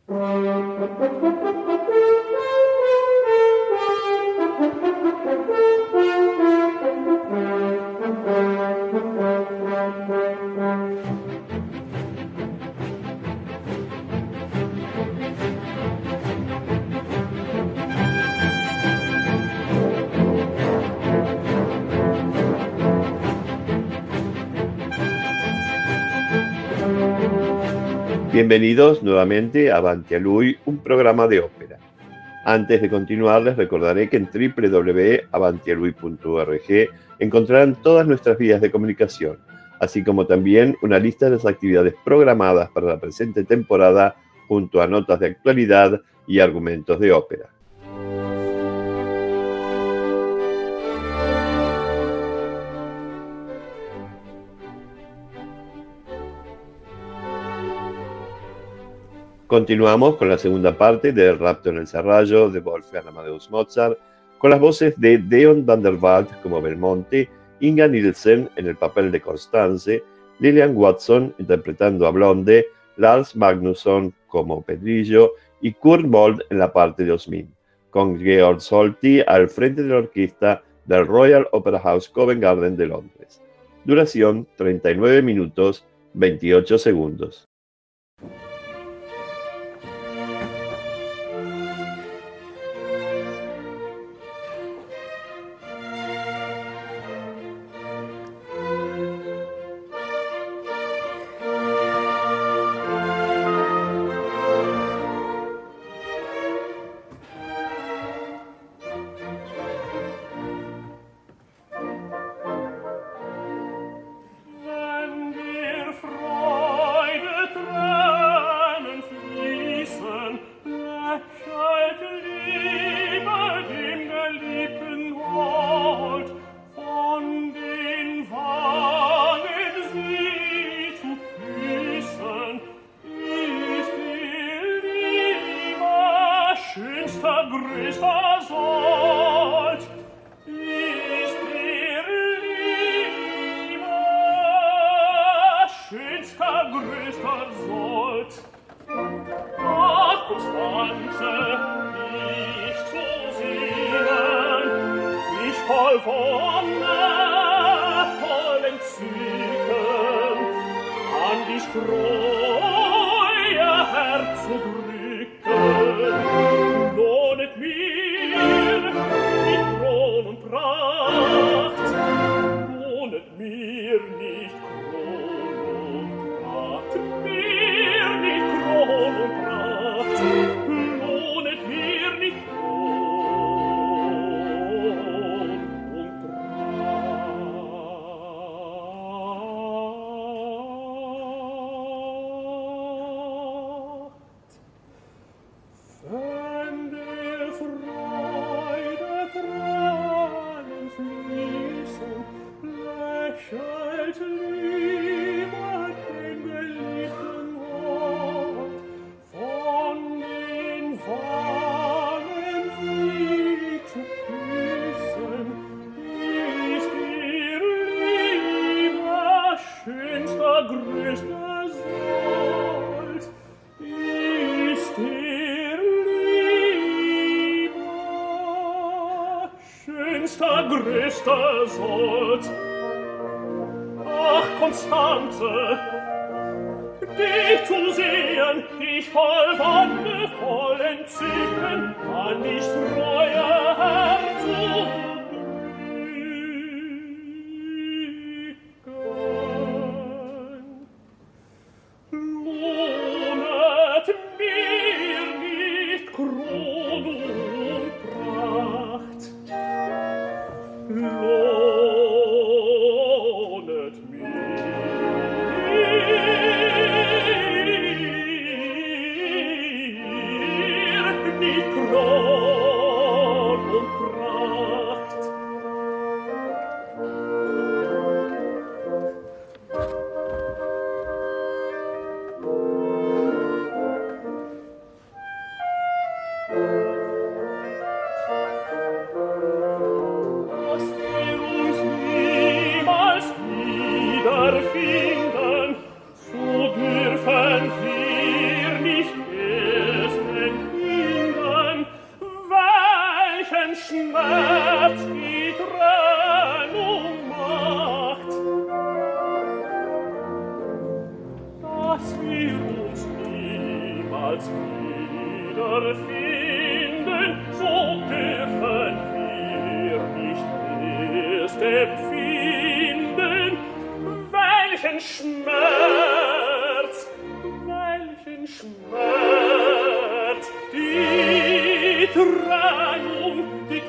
Bienvenidos nuevamente a Avanti a Lui, un programa de ópera. Antes de continuar, les recordaré que en www.avantialui.org encontrarán todas nuestras vías de comunicación, así como también una lista de las actividades programadas para la presente temporada, junto a notas de actualidad y argumentos de ópera. Continuamos con la segunda parte de El rapto en el serrallo de Wolfgang Amadeus Mozart, con las voces de Deon van der Wald como Belmonte, Inga Nielsen en el papel de Constance, Lillian Watson interpretando a Blonde, Lars Magnusson como Pedrillo y Kurt Mold en la parte de Osmin, con Georg Solti al frente de la orquesta del Royal Opera House Covent Garden de Londres. Duración 39 minutos 28 segundos. Herz wiederfinden, so dürfen wir nicht erst empfinden, welchen Schmerz die Trennung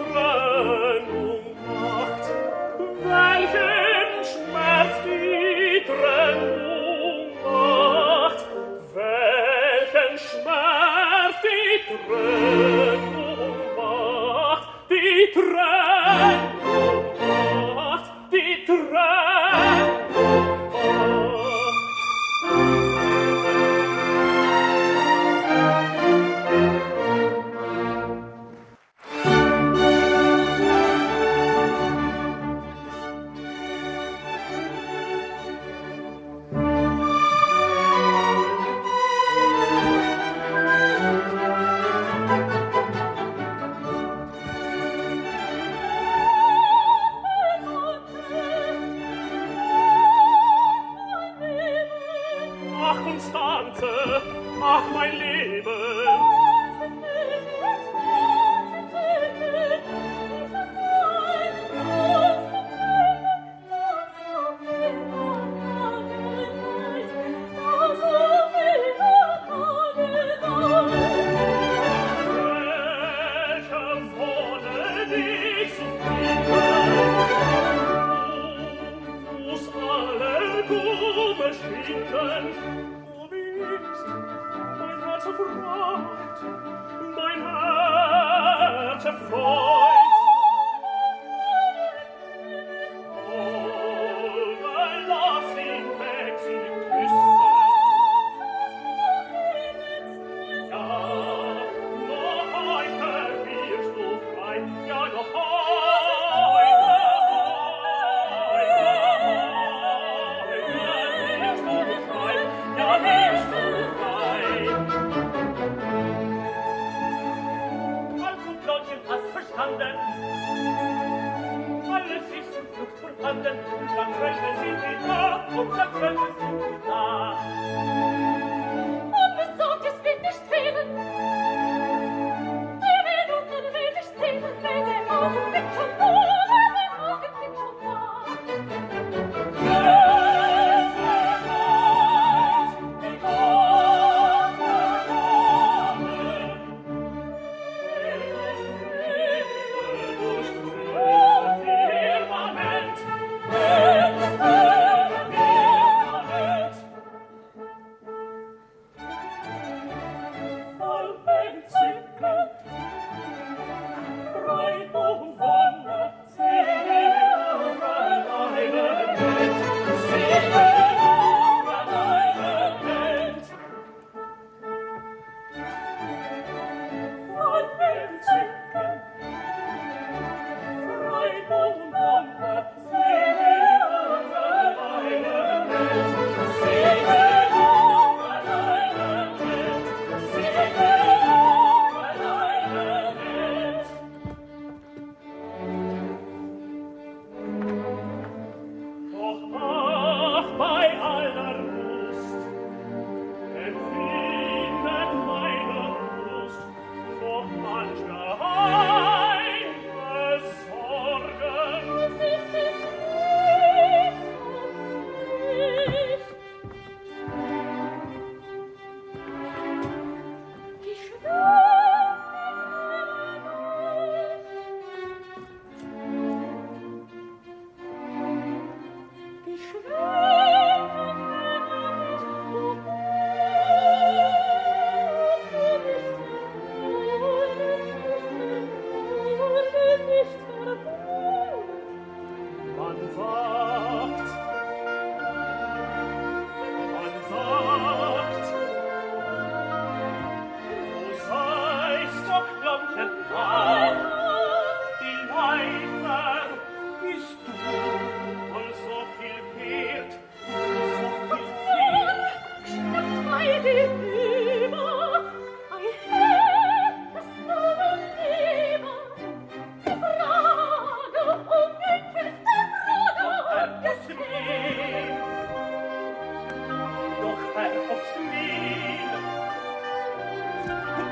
macht, welchen Schmerz die Trennung macht, welchen Schmerz die Trennung macht, die Trennung macht, die Trennung macht. Ach, mein Leben! Welche Wonne dich so muss alle Gume schicken, mein Herz erfreut. Oh, dann lass ihn weg, sie küssen. Ja, noch heute wirst du frei. Ja, noch heute wirst du frei. Ja, wirst du frei. Also, Claudchen, hast verstanden?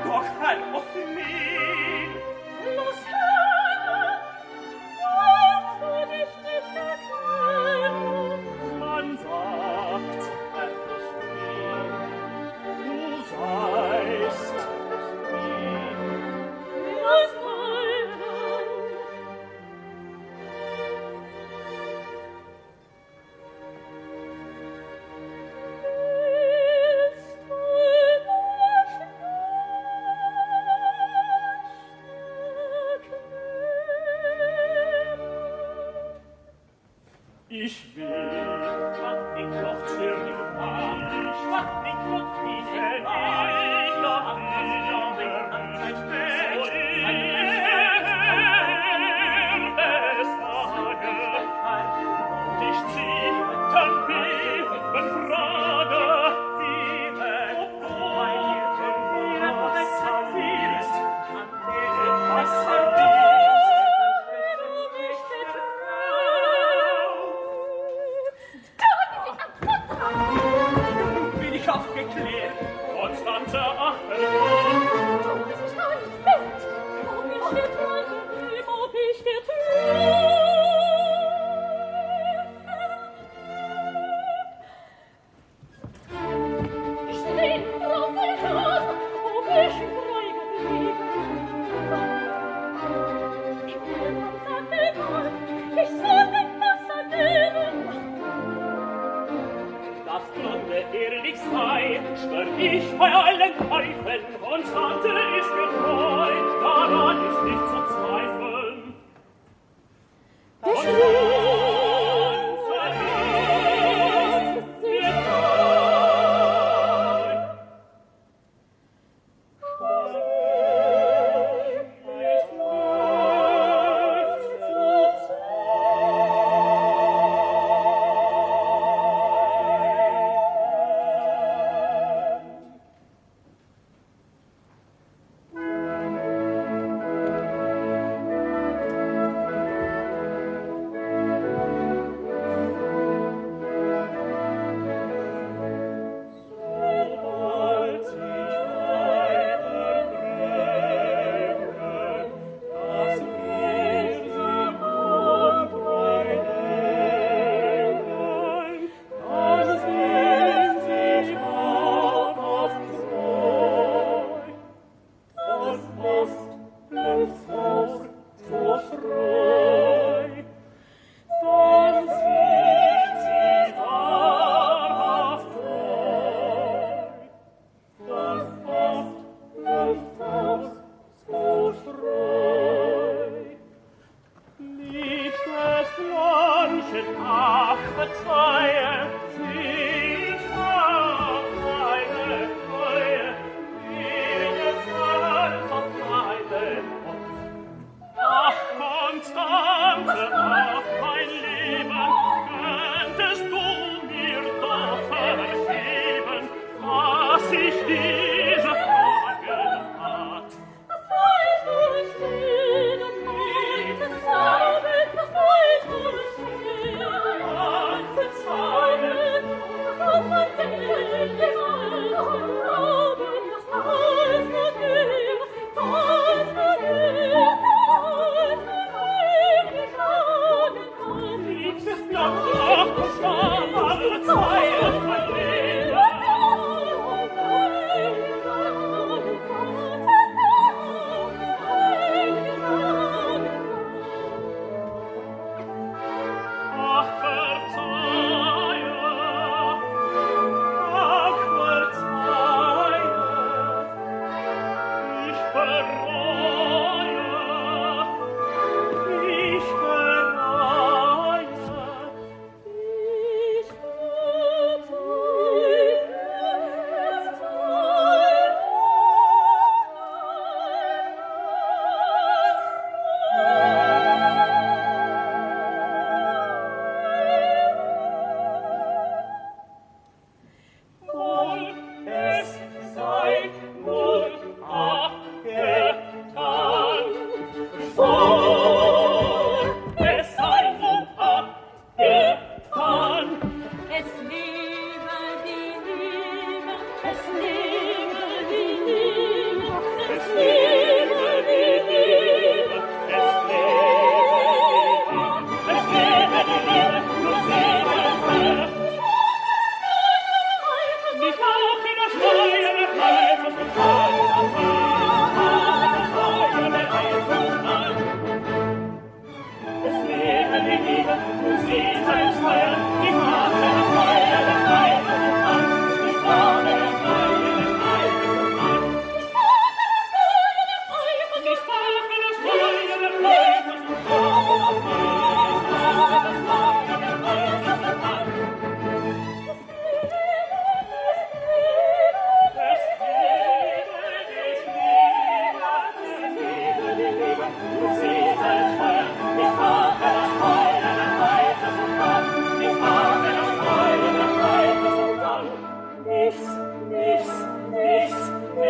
Sei nur abgetan.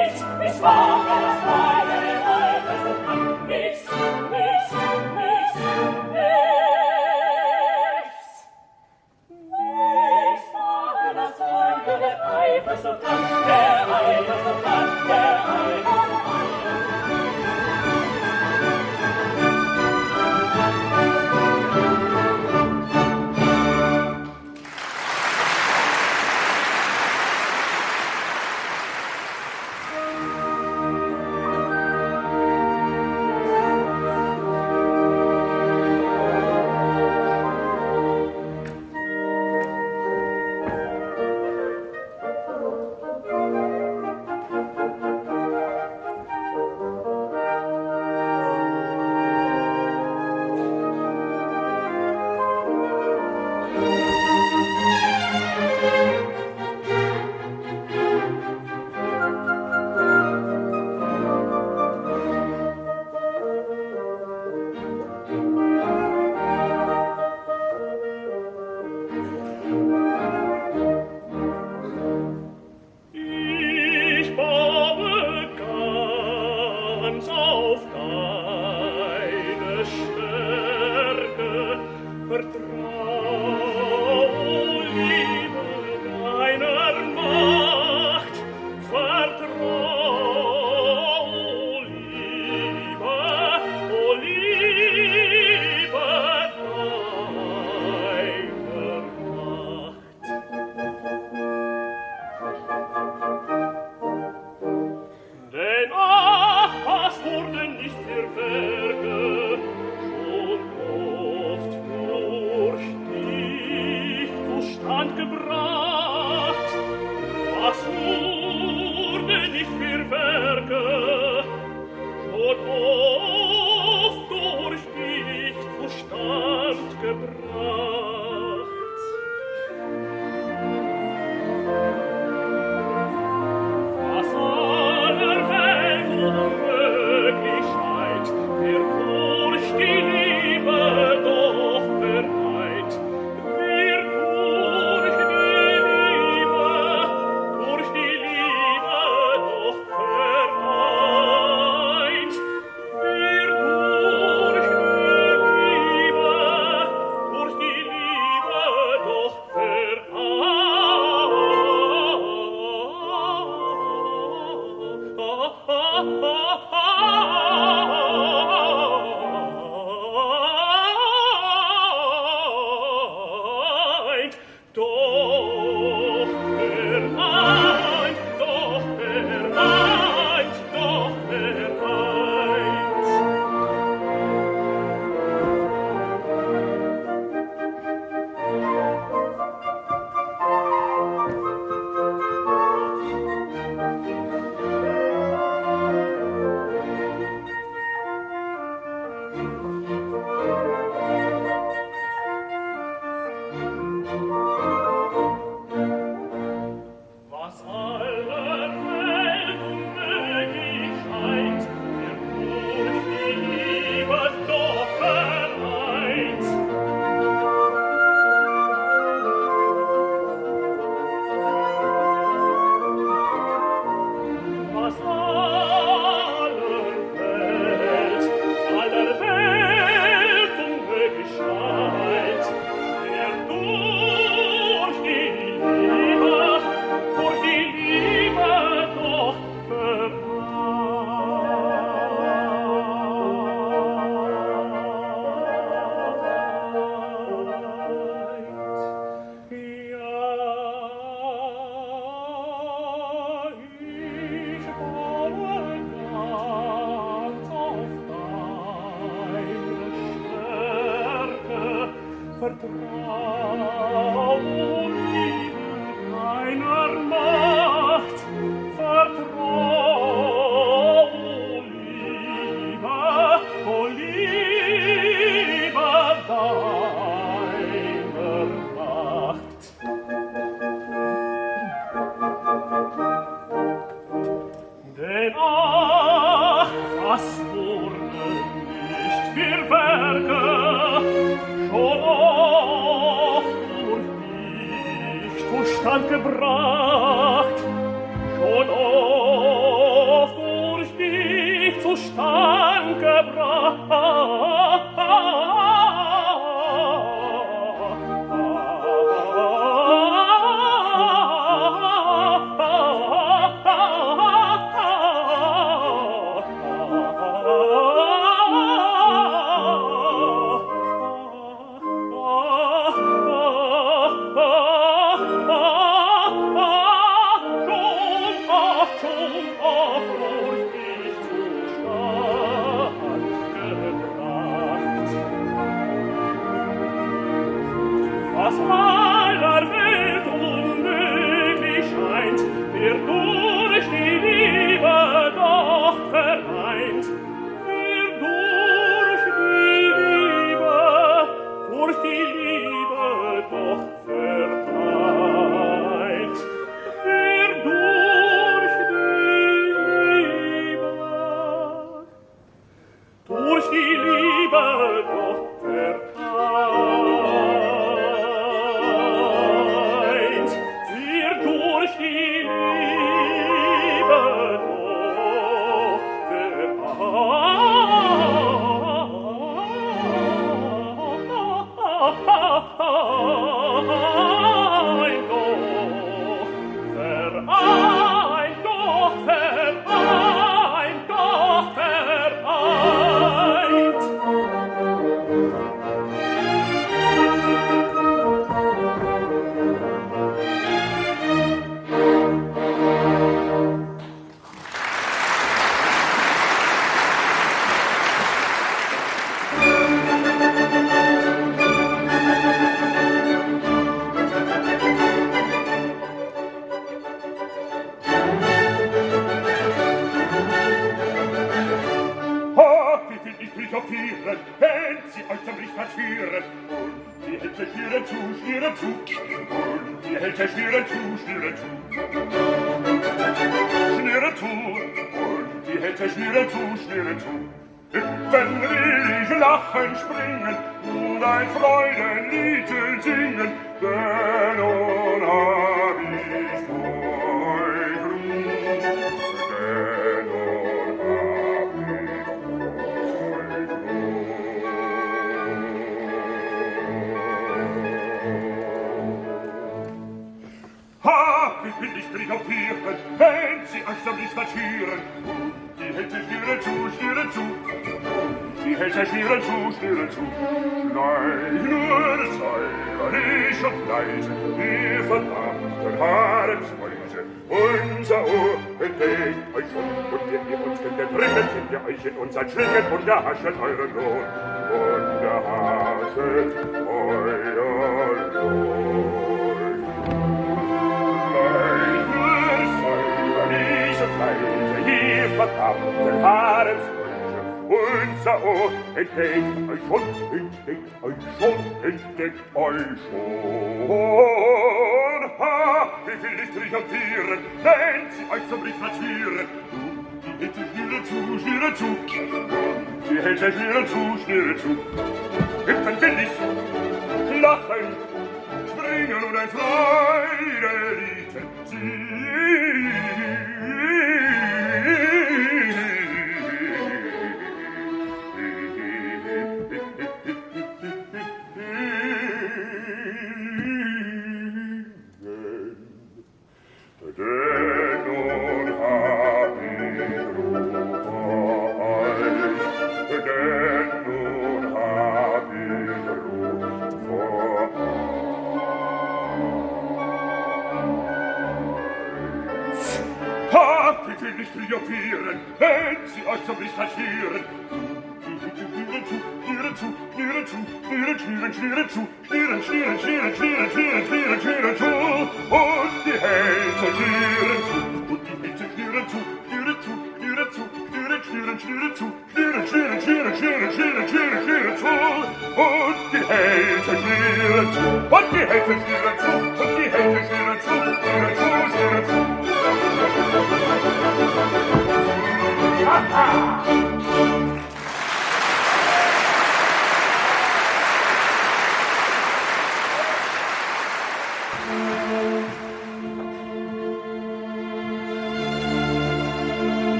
Stand gebracht, schon oft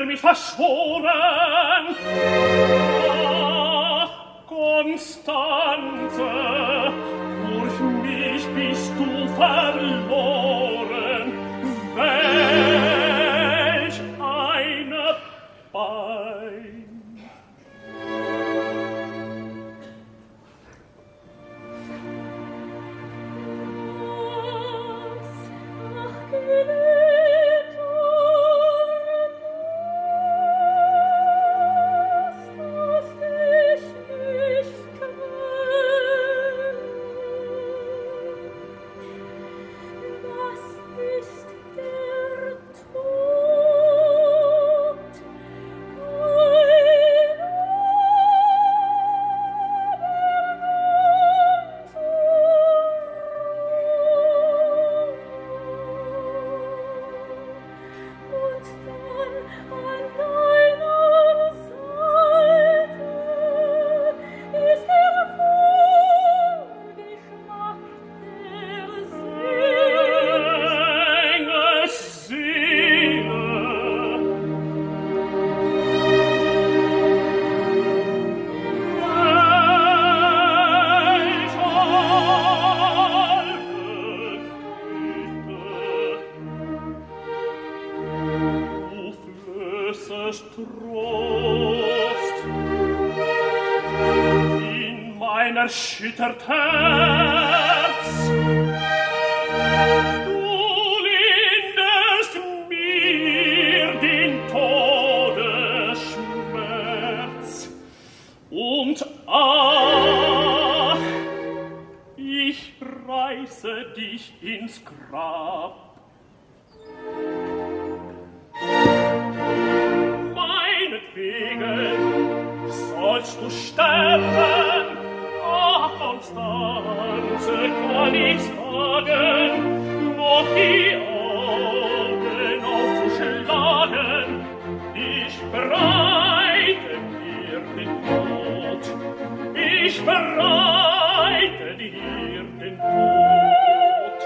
mich verschworen. Ach, Constanze, durch mich bist du verloren. Welch eine Pein. Erschüttert Herz, du linderst mir den Todesschmerz, und ach, ich reiße dich ins Grab. Meinetwegen sollst du sterben, Constanze, kann ich sagen, noch die Augen aufzuschlagen, ich bereite dir den Tod, ich bereite dir den Tod.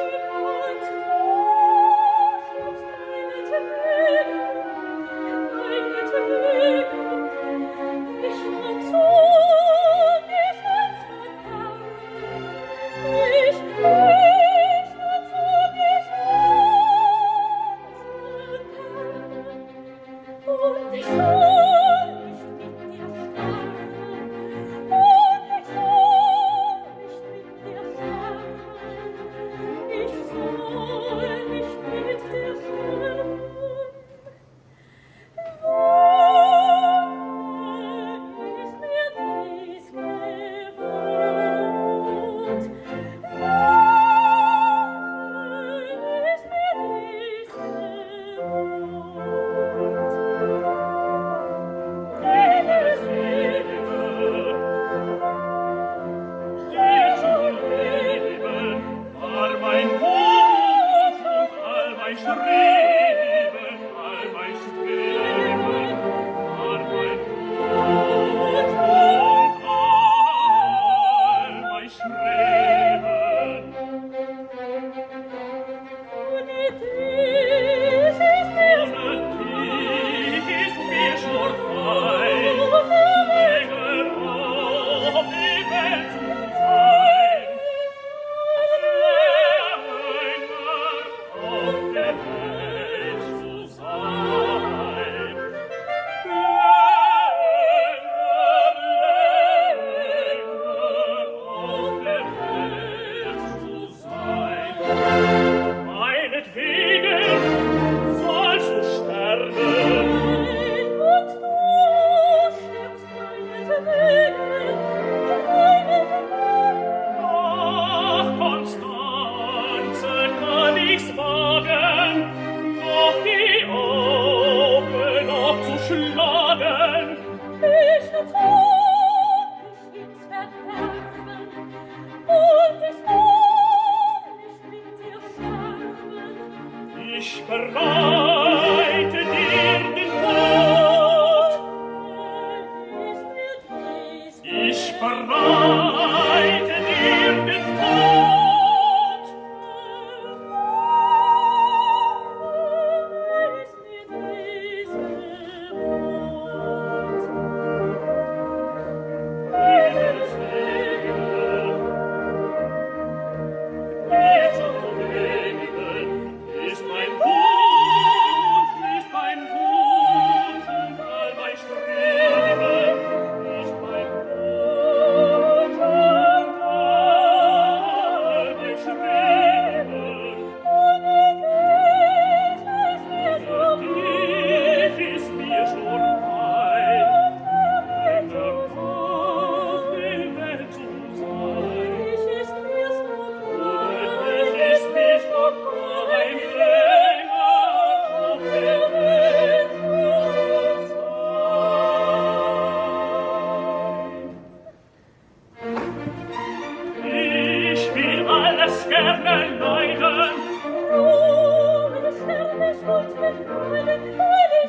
Sterne leiden. Oh, meine Sterne ist gut gefallen, weil ich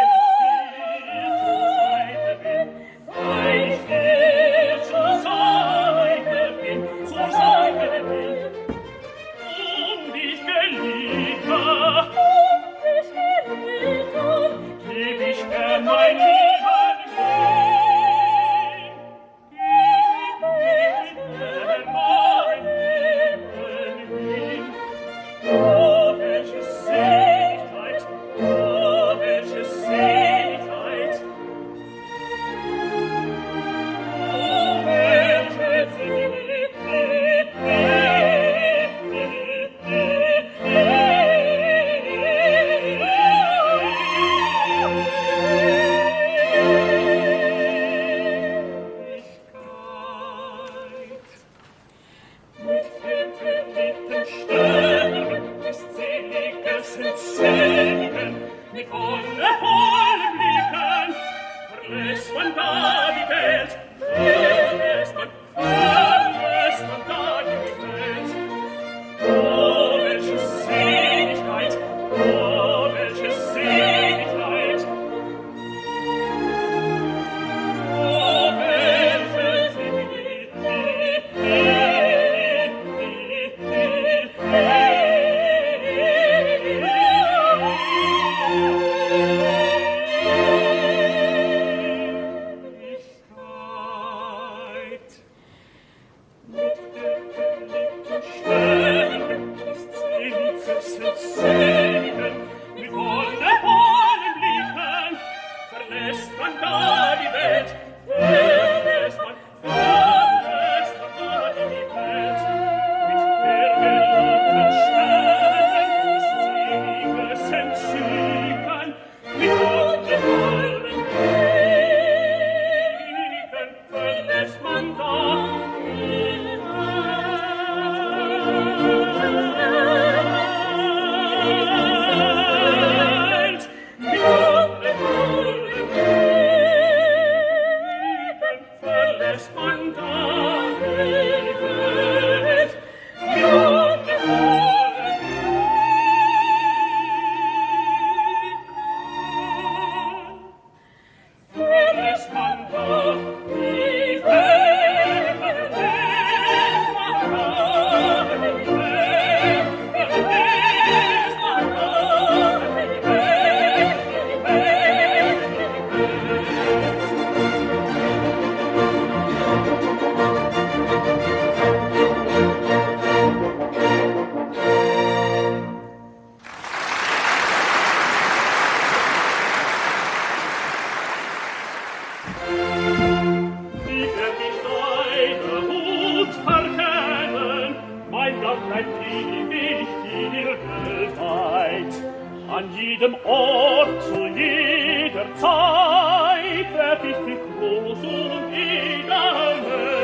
dir zur Seite bin, zur Seite bin. Und ich geliebe, geb ich gern mein Leben hin. Gib mir mein Leben hin. Oh, welche Seligkeit, oh, welche Seligkeit. Oh, welche mit wundervollen Blicken verlässt man da die Welt, verlässt man da die Welt. Oh, welche Seligkeit, oh, welche Seligkeit. Oh, welche mit wundervollen Blicken verlässt man da die Welt, verlässt man da die Welt. Mit der geliebten Sternen ist seliges Entzücken, mit wundervollen Blicken verlässt man da die Welt. Mit wundervollen Blicken verlässt man da die Welt. Mit wundervollen Blicken verlässt man da die Welt. Verlässt man da die Welt. Verlässt man da die Wie wird ich deine Hut verkennen, mein Dank bleibt ewig dir weltweit. An jedem Ort, zu jeder Zeit, werd ich dich groß und edel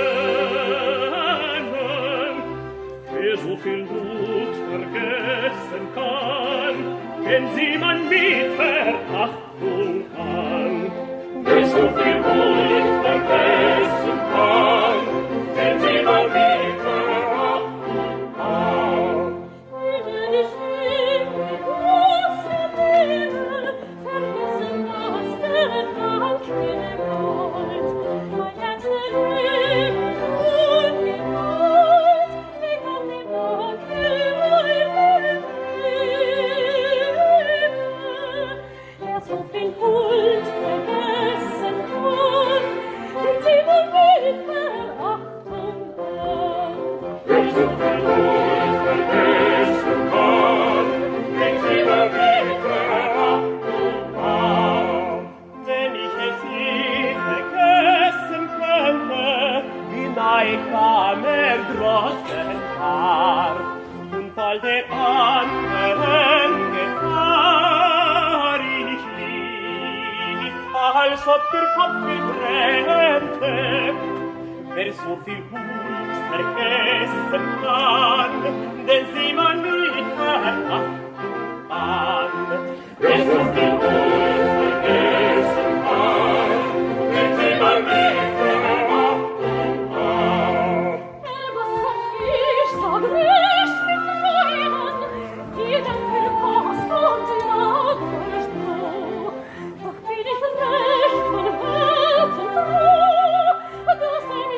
nennen. Wer so viel Mut vergessen kann, kennt sie man mit Verachtung an. Wer so viel Mut vergessen kann, kennt sie man mit Verachtung an. Über die Schwere, große Meere, vergessen das der Dank mir Gott. Mein Herz erlebt und gewollt, wie kann die Dank immer wer so viel Huld vergessen kann, kennt sie man mit Verachtung an. Wer so viel Huld vergessen kann, kennt sie man mit Verachtung an. Wenn ich es je vergessen könnte, wie nah ich am Erdrossen war, und all der anderen Gefahr ich lieb, als ob der Kopf mir brennte. Wer so viel Mut vergessen kann, den sieht man mit Verachtung an. Wer so viel Mut vergessen kann, den sieht man mit Verachtung an. Was sag ich, sag nicht,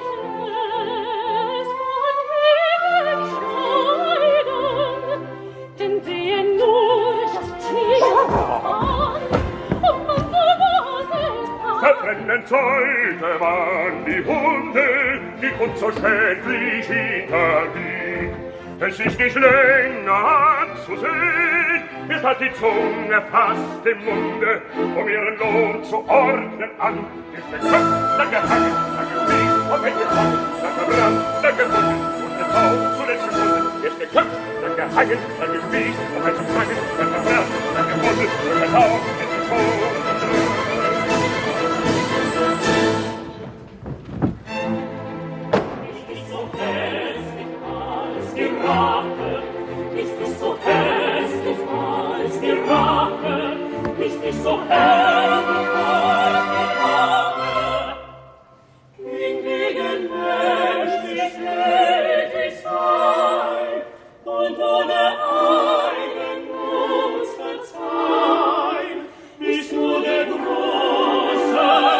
Heute waren die Hunde, die uns so schädlich hinterliegt. Es ist nicht länger anzusehen, es hat die Zunge fast im Munde, ihren Lohn zu ordnen an. Ist der Kopf, dann gehangen, dann gewiesen, und wenn gefangen, dann verbrannt, dann gebunden, und der Tau zuletzt gefunden. Ist der Kopf, dann gehangen, dann gewiesen, und wenn gefangen, dann verbrannt, dann gebunden, und der Tau ist gefunden. Nicht ist so hässlich als die Rache, nicht ist so hässlich als die Rache. Hingegen menschlich tätig sein und ohne Eigennutz verzeihen, ist nur der großen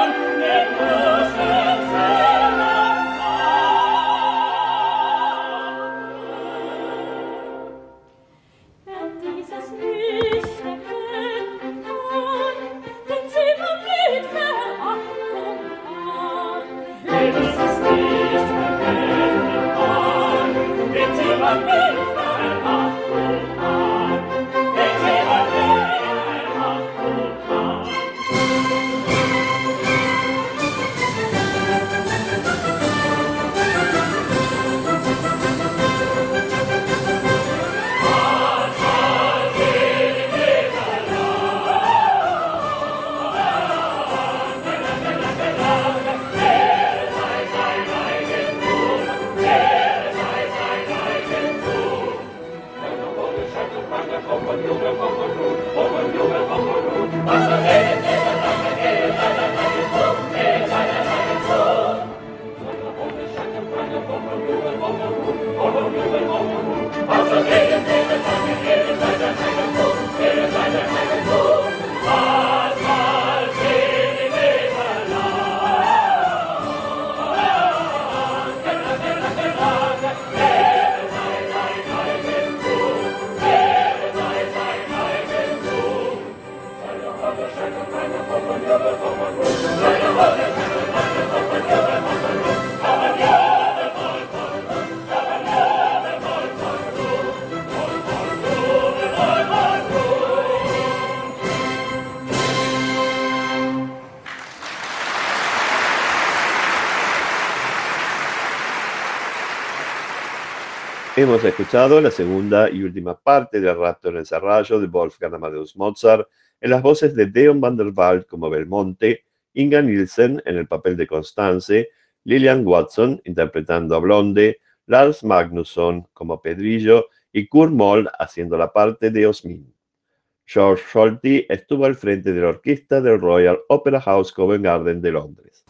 Hemos escuchado la segunda y última parte del Rapto en el Serrallo de Wolfgang Amadeus Mozart en las voces de Leon van der Waal como Belmonte, Inga Nielsen en el papel de Constance, Lillian Watson interpretando a Blonde, Lars Magnusson como Pedrillo y Kurt Moll haciendo la parte de Osmin. George Solti estuvo al frente de la orquesta del Royal Opera House Covent Garden de Londres.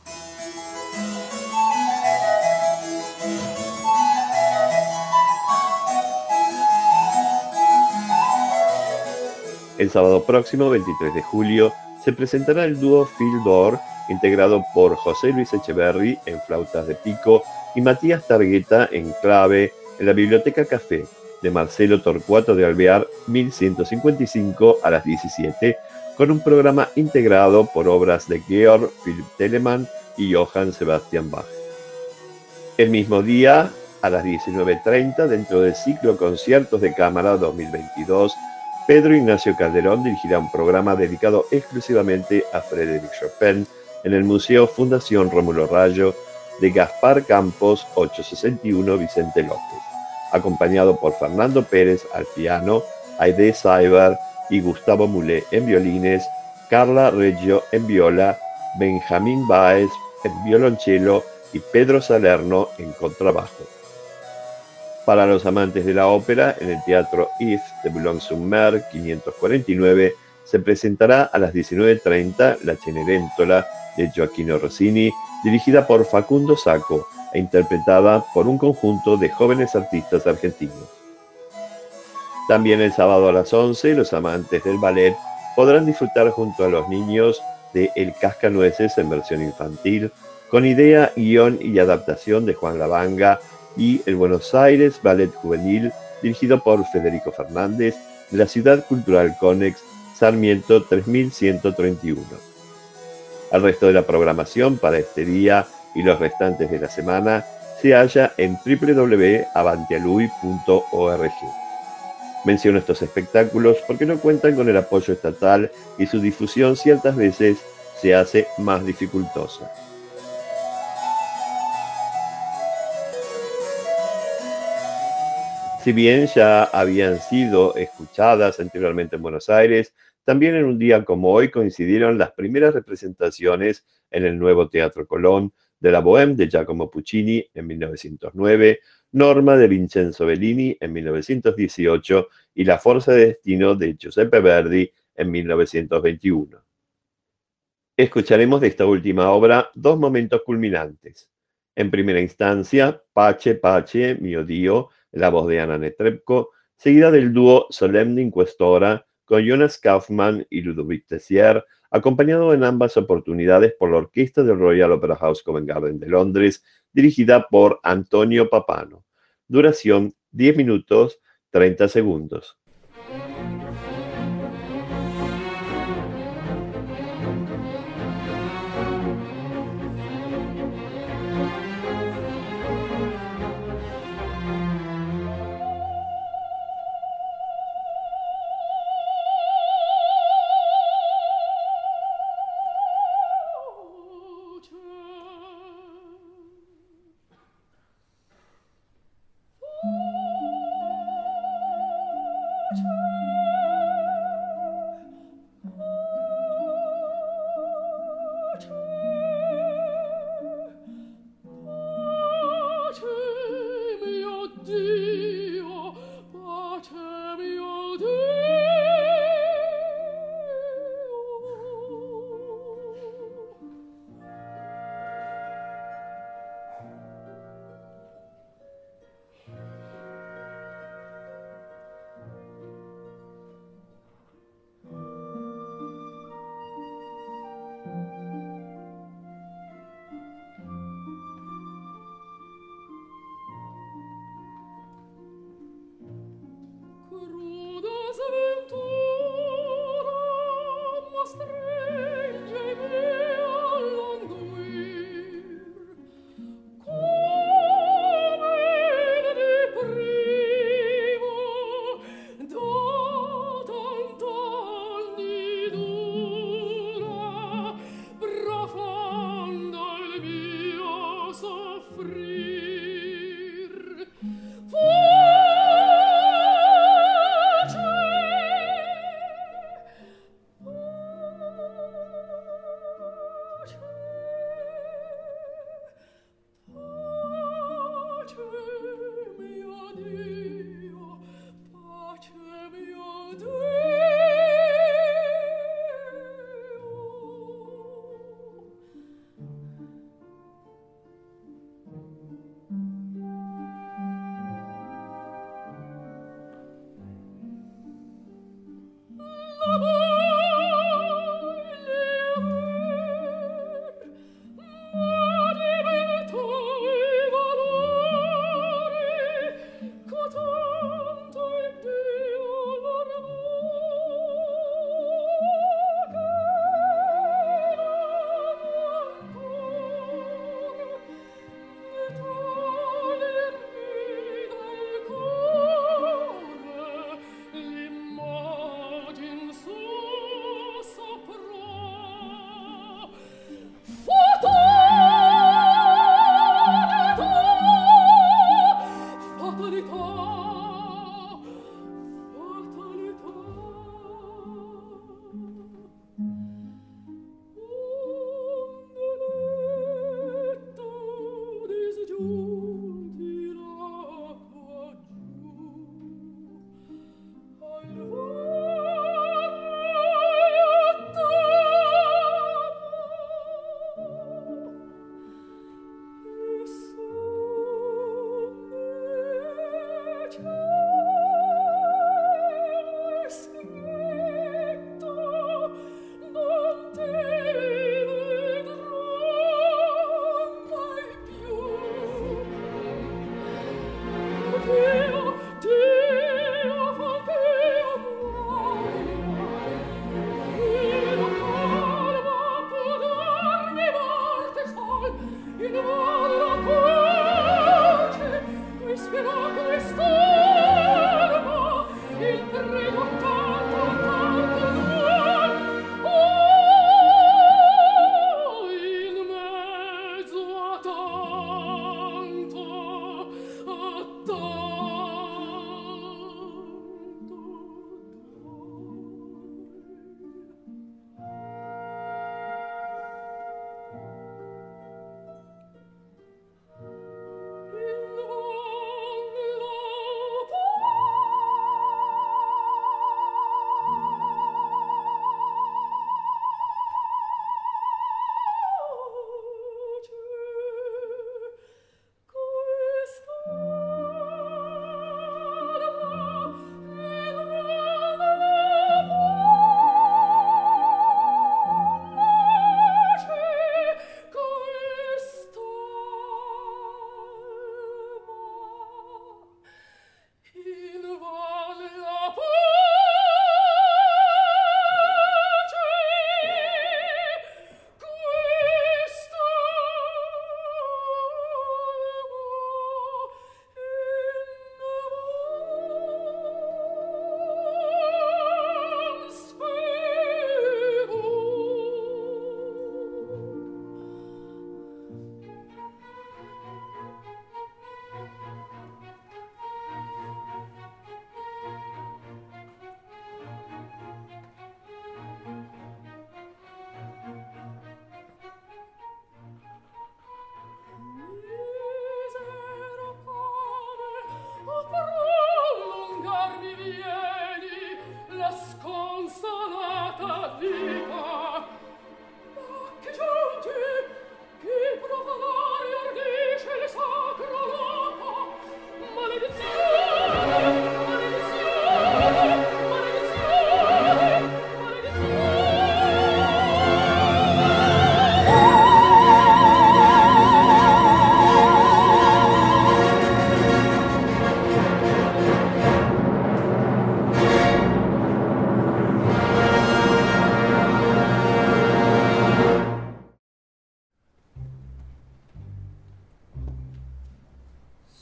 El sábado próximo, 23 de julio, se presentará el dúo Phil Dor, integrado por José Luis Echeverry en flautas de pico y Matías Targueta en clave en la Biblioteca Café de Marcelo Torcuato de Alvear, 1155 a las 17, con un programa integrado por obras de Georg Philipp Telemann y Johann Sebastian Bach. El mismo día, a las 19:30, dentro del ciclo Conciertos de Cámara 2022, Pedro Ignacio Calderón dirigirá un programa dedicado exclusivamente a Frédéric Chopin en el Museo Fundación Rómulo Rayo de Gaspar Campos 861 Vicente López, acompañado por Fernando Pérez al piano, Aide Saiber y Gustavo Mulé en violines, Carla Reggio en viola, Benjamín Báez en violonchelo y Pedro Salerno en contrabajo. Para los amantes de la ópera, en el Teatro Yves de Boulogne-sur-Mer 549 se presentará a las 19:30 La Cenerentola de Gioacchino Rossini, dirigida por Facundo Sacco e interpretada por un conjunto de jóvenes artistas argentinos. También el sábado a las 11, los amantes del ballet podrán disfrutar junto a los niños de El Cascanueces en versión infantil, con idea, guión y adaptación de Juan Lavanga, y el Buenos Aires Ballet Juvenil, dirigido por Federico Fernández, de la Ciudad Cultural Conex, Sarmiento 3131. El resto de la programación para este día y los restantes de la semana se halla en www.avantialuy.org. Menciono estos espectáculos porque no cuentan con el apoyo estatal y su difusión ciertas veces se hace más dificultosa. Si bien ya habían sido escuchadas anteriormente en Buenos Aires, también en un día como hoy coincidieron las primeras representaciones en el nuevo Teatro Colón de la Bohème de Giacomo Puccini en 1909, Norma de Vincenzo Bellini en 1918 y La Forza de Destino de Giuseppe Verdi en 1921. Escucharemos de esta última obra dos momentos culminantes. En primera instancia, Pace, Pace, mio Dio, la voz de Anna Netrebko, seguida del dúo Solemne Inquestora con Jonas Kaufmann y Ludovic Tessier, acompañado en ambas oportunidades por la orquesta del Royal Opera House Covent Garden de Londres, dirigida por Antonio Papano. Duración 10 minutos 30 segundos.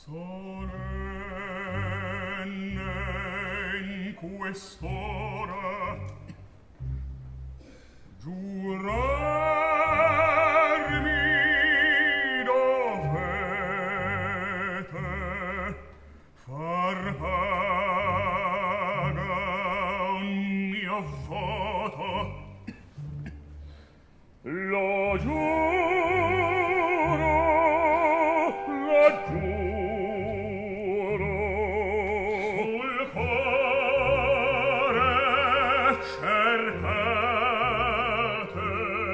Solenne in quest'ora giurarmi dovete far paga un mio voto. Lo giuro, lo giuro, sul cuore cercate.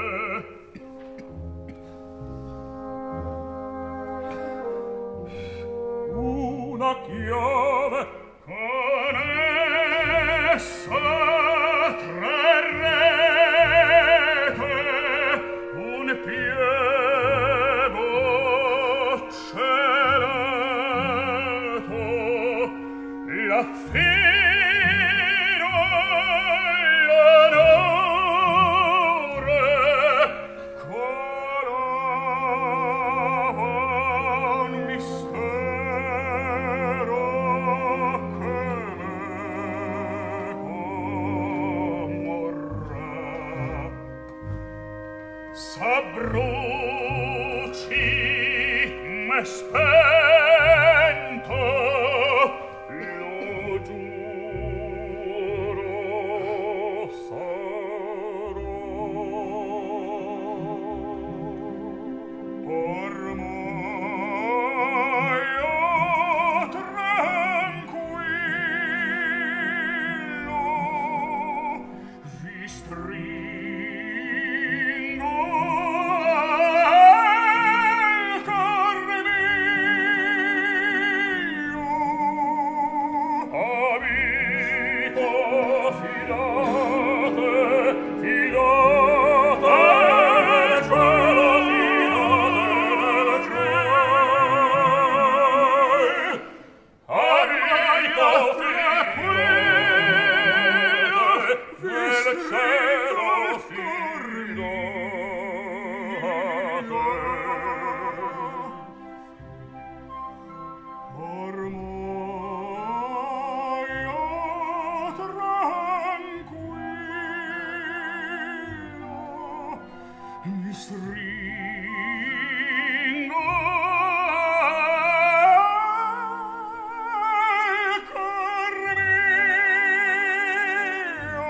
Una chiave con essa trarrete un piego celato, la fino l'onore colava un mistero che me commorrà. S'abbruci m'è spento, lo giuro sarò. Ormai io tranquillo vi stringo al cor mio, amico fidate, fidate del cielo, fidate del cielo, amico fidate del cielo, fidate. Ormai io tranquillo mi stringo al cor mio,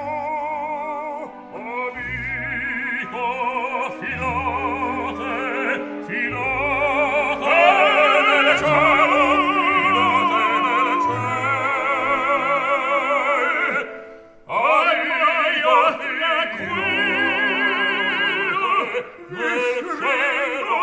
amico fidate, fidate del cielo, fidate del cielo, amico tranquillo del cielo,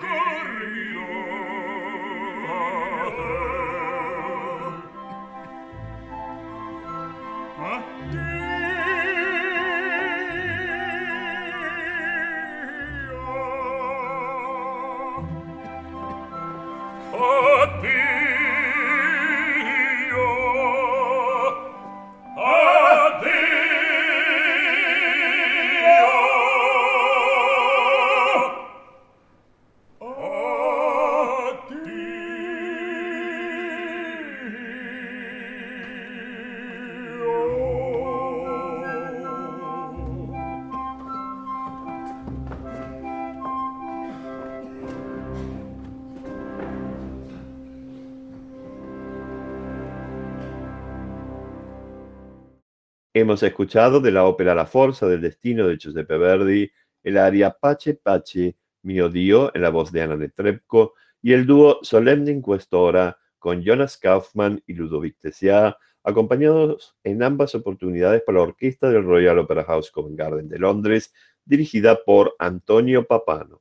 Hemos escuchado de la ópera La Forza del Destino de Giuseppe Verdi el aria Pace Pace, mio Dio, en la voz de Anna Netrebko, y el dúo Solemne in Questora con Jonas Kaufmann y Ludovic Tessiat, acompañados en ambas oportunidades por la orquesta del Royal Opera House Covent Garden de Londres, dirigida por Antonio Papano.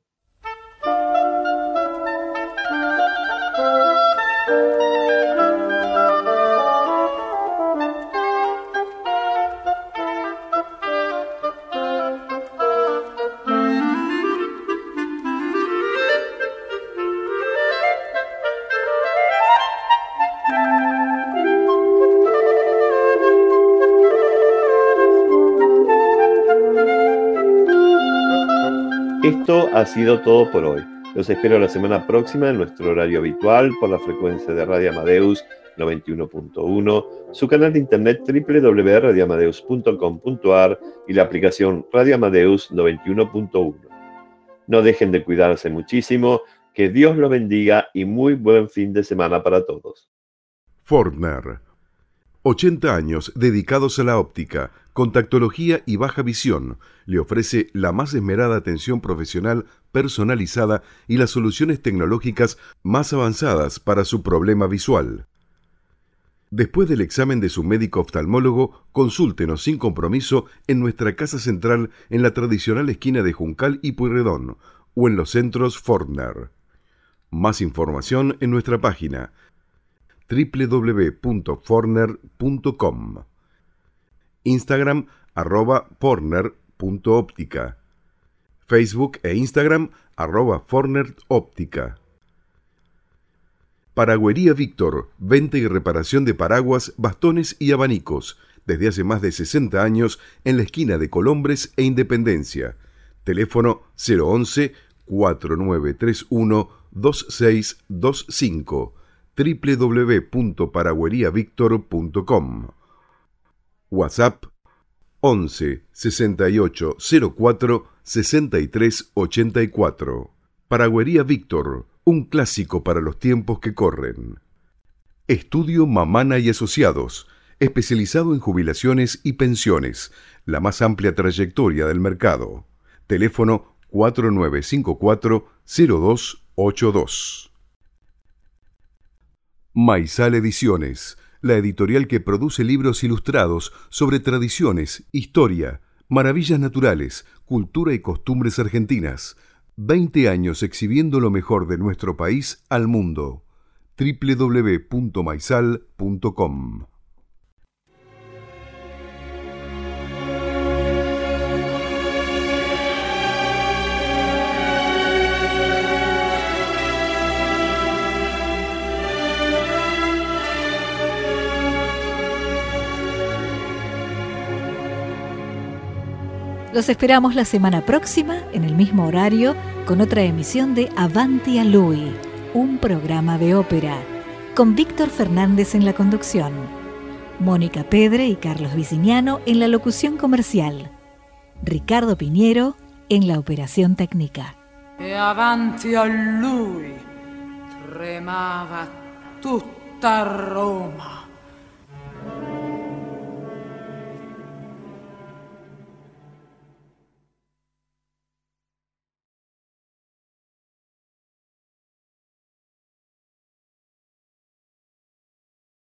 Esto ha sido todo por hoy. Los espero la semana próxima en nuestro horario habitual por la frecuencia de Radio Amadeus 91.1, su canal de internet www.radioamadeus.com.ar y la aplicación Radio Amadeus 91.1. No dejen de cuidarse muchísimo, que Dios los bendiga y muy buen fin de semana para todos. Fortner, 80 años dedicados a la óptica, contactología y baja visión, le ofrece la más esmerada atención profesional personalizada y las soluciones tecnológicas más avanzadas para su problema visual. Después del examen de su médico oftalmólogo, consúltenos sin compromiso en nuestra casa central en la tradicional esquina de Juncal y Pueyrredón o en los centros Fortner. Más información en nuestra página www.fortner.com, Instagram @fortner.óptica, Facebook e Instagram @fortneroptica. Paragüería Víctor, venta y reparación de paraguas, bastones y abanicos, desde hace más de 60 años en la esquina de Colombres e Independencia. Teléfono 011-4931-2625, www.paragüeriavictor.com. WhatsApp 11 68 04 63 84. Paragüería Víctor, un clásico para los tiempos que corren. Estudio Mamana y Asociados, especializado en jubilaciones y pensiones, la más amplia trayectoria del mercado. Teléfono 4954-0282. Maizal Ediciones, la editorial que produce libros ilustrados sobre tradiciones, historia, maravillas naturales, cultura y costumbres argentinas. 20 años exhibiendo lo mejor de nuestro país al mundo. www.maizal.com. Los esperamos la semana próxima, en el mismo horario, con otra emisión de Avanti a Lui, un programa de ópera, con Víctor Fernández en la conducción, Mónica Pedre y Carlos Viciniano en la locución comercial, Ricardo Piñero en la operación técnica. E avanti a lui tremava tutta Roma.